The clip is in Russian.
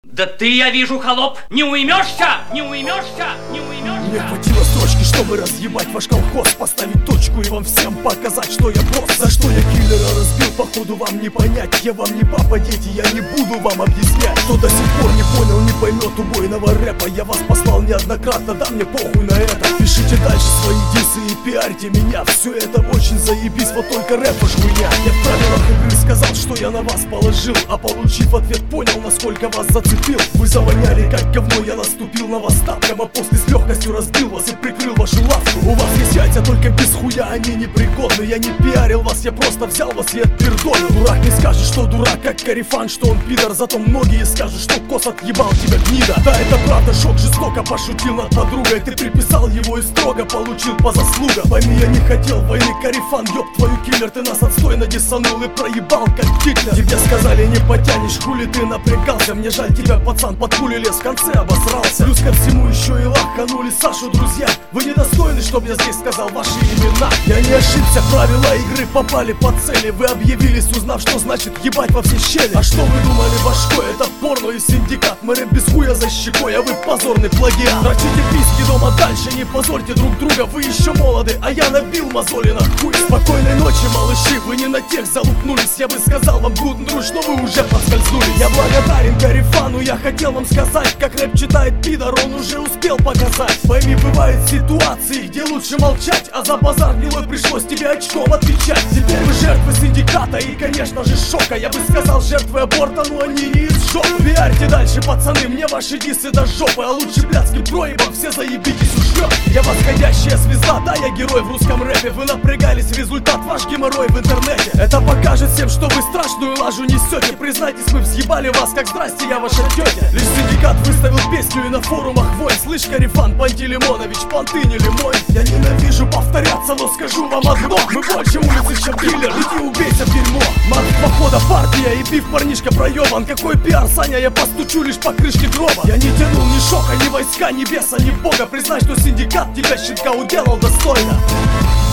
Да ты, я вижу, холоп, не уймешься, не уймешься, не уймешься. Мне хватило строчки, чтобы разъебать ваш колхоз, поставить точку и вам всем показать, что я босс. За что я киллера разбил, походу вам не понять. Я вам не папа, дети, я не буду вам объяснять. Кто до сих пор не понял, не поймет убойного рэпа. Я вас послал неоднократно, да мне похуй на это. Пишите дальше свои дисы и пиарьте меня. Все это очень заебись, вот только рэп уж хуйня. Я в правилах игры сказал, что я на вас положил, а получив ответ, понял, насколько вас зацепил. Вы завоняли как говно, я наступил на вас тапком, а после с легкостью разбил вас и прикрыл вашу лавку. У вас есть яйца, только без хуя они непригодны. Я не пиарил вас, я просто взял вас и отпердолил. Дурак не скажет, что дурак, как Карифан, что он пидор. Зато многие скажут, что Кос отъебал тебя, гнида. Да, это правда, шок, жестоко пошутил над подругой. Ты приписал его и строго получил по заслугам. Пойми, я не хотел войны, Карифан, ёб твою, киллер. Ты нас отстойно диссанул и проебал, как Гитлер. Тебе сказали, не потянешь, хули ты напрягался. Мне жаль тебя, пацан, под пули лез, в конце обосрался. Плюс ко всему еще и лаханули Сашу, друзья. Вы недостойны, чтоб я здесь сказал ваши имена. Я не ошибся, правила игры попали по цели. Вы объявились, узнав, что значит ебать во все щели. А что вы думали, башкой? Это порно и синдикат. Мы рэп без хуя за щекой, а вы позорный плагиат. Дрочите писки дома дальше, не позорьте друг друга. Вы еще молоды, а я набил мозоли на хуй. Спокойной ночи, малыши, вы не на тех залупнулись. Я бы сказал вам гудн друж, но вы уже подскользнулись. Я благодарен Карифану, я хотел вам сказать, как рэп читает пидор, он уже успел показать. Пойми, бывают ситуации, где лучше молчать, а за базар гнилой пришлось тебе очком отвечать. Теперь вы жертвы синдиката и, конечно же, шока. Я бы сказал, жертвы аборта, но они не из жопы. Пиарьте дальше, пацаны, мне ваши дисы до жопы. А лучше блядским проебом все заебитесь ушлёп. Я восходящая звезда, да, я герой в русском рэпе. Вы напрягались, результат ваш геморрой в интернете. Это покажет всем, что вы страшную лажу несете. Признайтесь, мы взъебали вас, как здрасте, я ваша тетя. Лишь синдикат выставил песню и на форумах вой. Слышь, Карифан, Пантелеймонович, понты не лимой. Я ненавижу повторяться, но скажу вам одно: мы больше улицы, чем киллер, иди убейся в дерьмо. Марк похода партия и пив парнишка проебан. Какой пиар, Саня, я постучу лишь по крышке гроба. Я не тянул ни шока, ни войска, ни беса, ни бога. Признай, что синдикат тебя, щенка, уделал достойно.